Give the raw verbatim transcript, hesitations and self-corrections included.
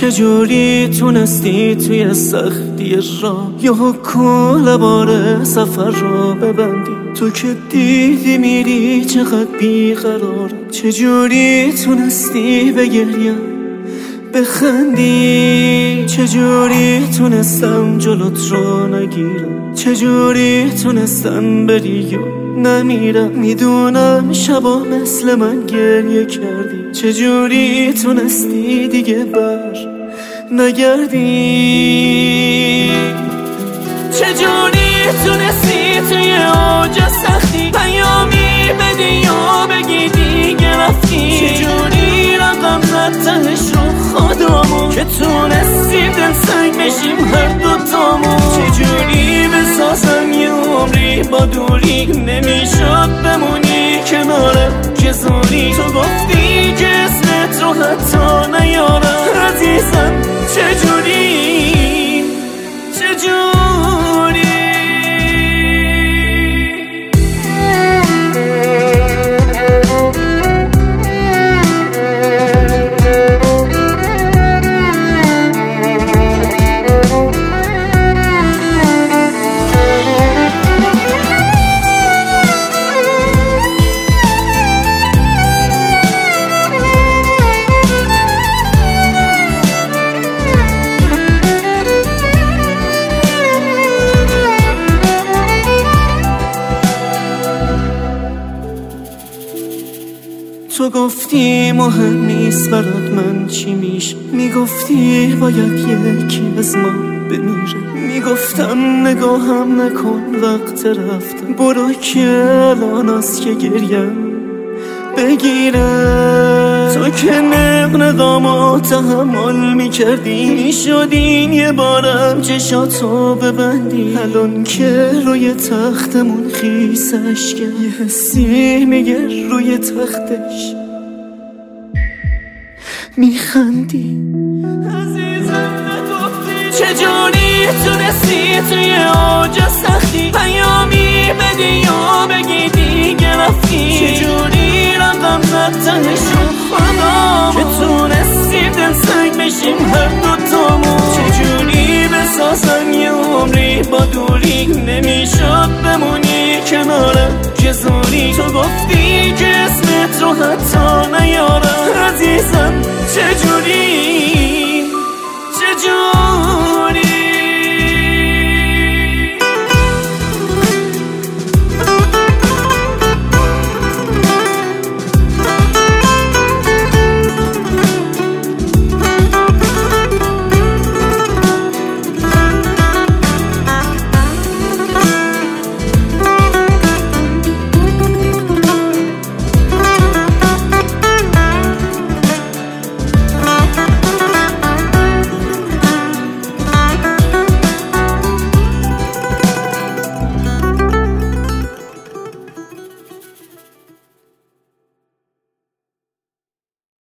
چجوری تونستی توی سختی راه یا کل بار سفر را ببندی؟ تو که دیدی میری چقدر بیقرارم. چجوری تونستی بگریم بخندی؟ چجوری تونستم جلوت رو نگیرم؟ چجوری تونستم بری و نمیرم؟ میدونم شبا مثل من گریه کردی. چجوری تونستی دیگه بر نگردی؟ چجوری تونستی توی اوج سختی پیامی بدی یا بگی دیگه رفتی؟ چجوری رقم زد تهش رو خودمون که تونستیم دل سنگ بشیم هر دوتامون؟ چجوری بسازم یه عمری با دوری نمیشد بمونی کنارم که زوری؟ تو گفتی که اسمت رو حتی نیارم. عزیزم چجوری چجوری تو گفتی مهم نیست برات من چی میشه، میگفتی باید یکی از ما بمیره. میگفتم نگاهم نکن وقت رفتم، برو که الان است که گریم بگیره. تو که نقنقامو تحمل میکردی، میشدین یه بارم چشاتو ببندی. الان که روی تختمون خیسش کرد، یه حسی میگه روی تختش میخندی. عزیزم نگفتی چجوری تونستی توی اوج سختی پیامی بدی یا بگی دیگه رفتی؟ چجوری رقم زد تهش رو خدا که تونستی دل سنگ بشیم هر دوتامون؟ چجوری بسازم یه عمری با دوری نمیشد بمونی کنارم که زوری؟ تو گفتی که اسمت رو حتی نیارم.